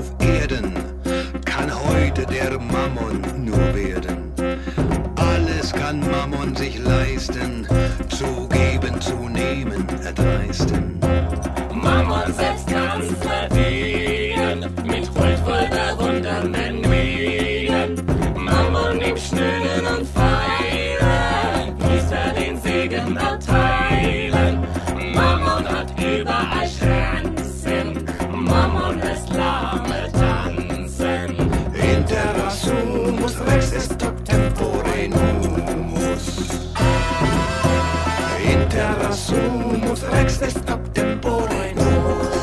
auf Erden kann heute der Mammon nur werden. Alles kann Mammon sich leisten, zu geben, zu nehmen, erdreisten. Mammon selbst kann's verdienen, mit huldvoll bewundernden Mienen. Mammon im Schnöden und Feilen, ließ er den Segen erteilen. Mammon hat überall Chancen, Mammon lässt Lahme tanzen. Inter sumus rex est hoc tempore numus. Inter sumus rex est hoc tempore numus.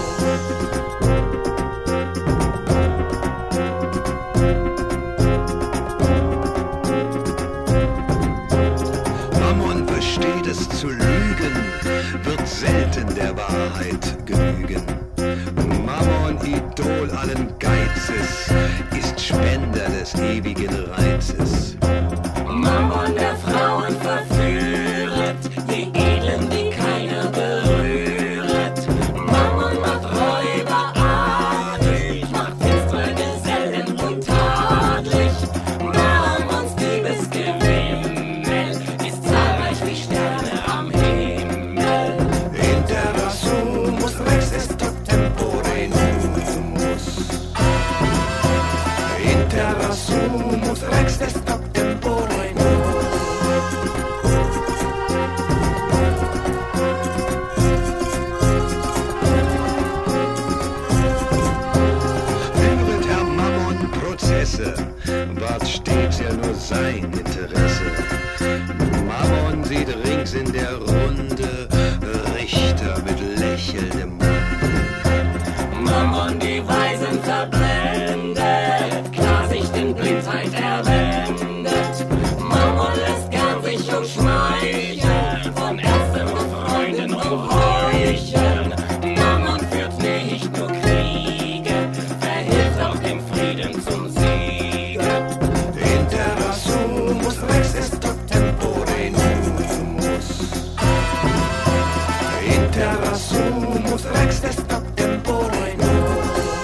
Mammon versteht es zu lügen, wird selten der Wahrheit genügen. Mammon, Idol allen Geizes, ist Spender des ewigen Reizes. Mammon der Frauen verführet, die Edlen, die keiner berühret. Mammon macht Räuber adelig, macht finstere Gesellen untadelig. Mammons Liebesgewimmel ist zahlreich wie Sterne am Himmel. Inter sumus rex est hoc tempore numus. Inter sumus rex est hoc tempore numus. Führet Herr Mammon Prozesse, ward stets ja nur sein Interesse. Mammon sieht rings in der Runde Richter mit lächelndem Munde. Mammon die Weisen verblendet, Klarsicht in Blindheit erwendet. Mammon lässt gern sich umschmeicheln, von Ärzten und Freunden umheucheln. Mammon führt nicht nur Kriege, verhilft auch dem Frieden zum Siege. Inter sumus rex est hoc tempore numus. Inter sumus rex est hoc tempore numus.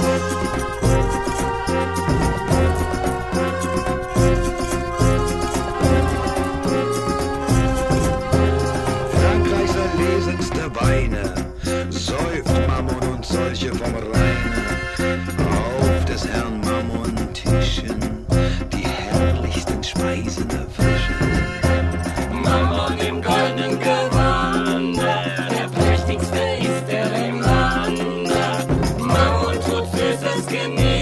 Frankreichs erlesenste Weine säuft Mammon und solche vom Rheine. Auf des Herrn Mammon Tischen die herrlichsten Speisen erfrischen. Mammon im goldenen Gewande, der prächtigste ist er im Lande. Mammon tut Süßes genießen.